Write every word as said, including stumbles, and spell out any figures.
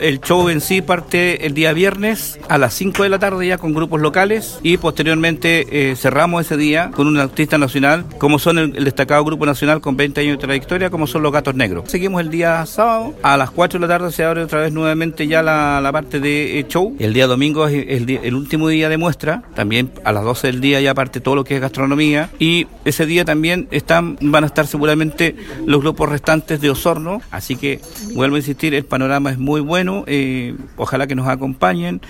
El show en sí parte el día viernes a las cinco de la tarde ya con grupos locales y posteriormente eh, cerramos ese día con un artista nacional, como son el, el destacado grupo nacional con veinte años de trayectoria, como son los Gatos Negros. Seguimos el día sábado, a las cuatro de la tarde se abre otra vez nuevamente ya la, la parte de eh, show. El día domingo es el, el, el último día de muestra, también a las doce del día ya parte todo lo que es gastronomía, y ese día también están, van a estar seguramente los grupos restantes de Osorno, así que vuelvo a insistir, el panorama es muy bueno, eh, ojalá que nos acompañen,